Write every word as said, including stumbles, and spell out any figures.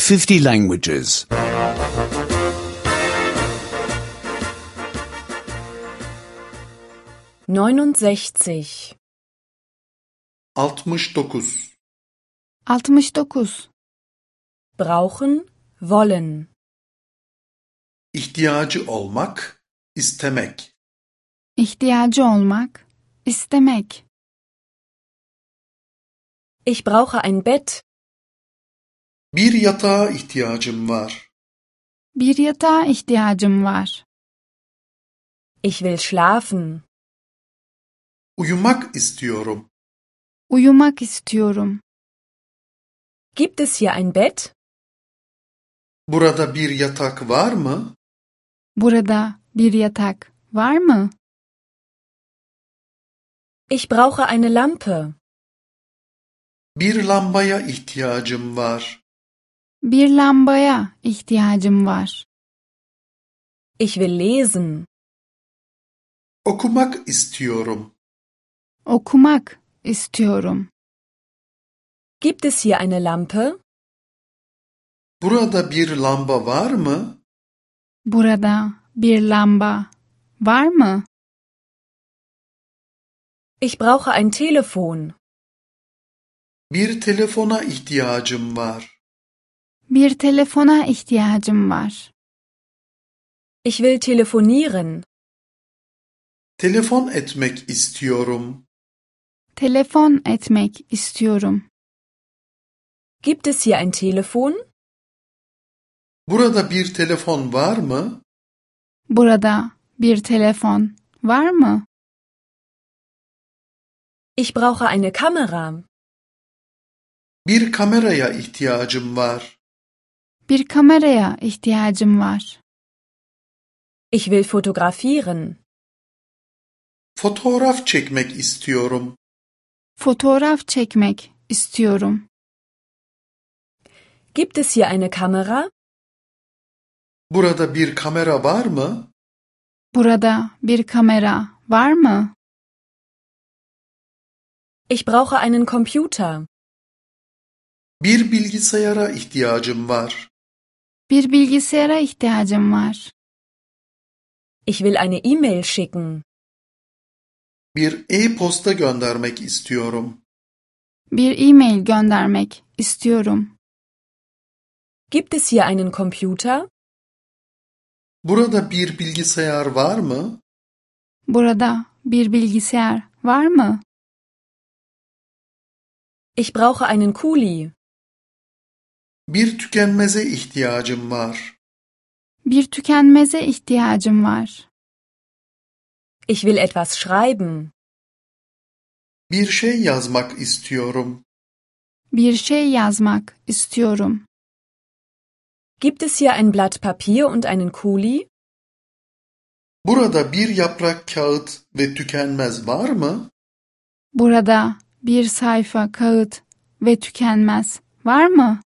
fifty languages. neunundsechzig. altmış dokuz. altmış dokuz. Brauchen, wollen. İhtiyacı olmak, istemek. İhtiyacı olmak, istemek. Ich brauche ein Bett. Bir yatağa ihtiyacım var. Bir yatağa ihtiyacım var. Ich will schlafen. Uyumak istiyorum. Uyumak istiyorum. Gibt es hier ein Bett? Burada bir yatak var mı? Burada bir yatak var mı? Ich brauche eine Lampe. Bir lambaya ihtiyacım var. Bir lambaya ihtiyacım var. Ich will lesen. Okumak istiyorum. Okumak istiyorum. Gibt es hier eine Lampe? Burada bir lamba var mı? Burada bir lamba var mı? Ich brauche ein Telefon. Bir telefona ihtiyacım var. Bir telefona ihtiyacım var. Ich will telefonieren. Telefon etmek istiyorum. Telefon etmek istiyorum. Gibt es hier ein Telefon? Burada bir telefon var mı? Burada bir telefon var mı? Ich brauche eine Kamera. Bir kameraya ihtiyacım var. Bir kameraya ihtiyacım var. Ich will fotografieren. Fotoğraf çekmek istiyorum. Fotoğraf çekmek istiyorum. Gibt es hier eine Kamera? Burada bir kamera var mı? Burada bir kamera var mı? Ich brauche einen Computer. Bir bilgisayara ihtiyacım var. Bir bilgisayara ihtiyacım var. Ich will eine E-Mail schicken. Bir e-posta göndermek istiyorum. Bir e-mail göndermek istiyorum. Gibt es hier einen Computer? Burada bir bilgisayar var mı? Burada bir bilgisayar var mı? Ich brauche einen Kuli. Bir tükenmeze ihtiyacım var. Bir tükenmeze ihtiyacım var. Ich will etwas schreiben. Bir şey yazmak istiyorum. Bir şey yazmak istiyorum. Gibt es hier ein Blatt Papier und einen Kuli? Burada bir yaprak kağıt ve tükenmez var mı? Burada bir sayfa kağıt ve tükenmez var mı?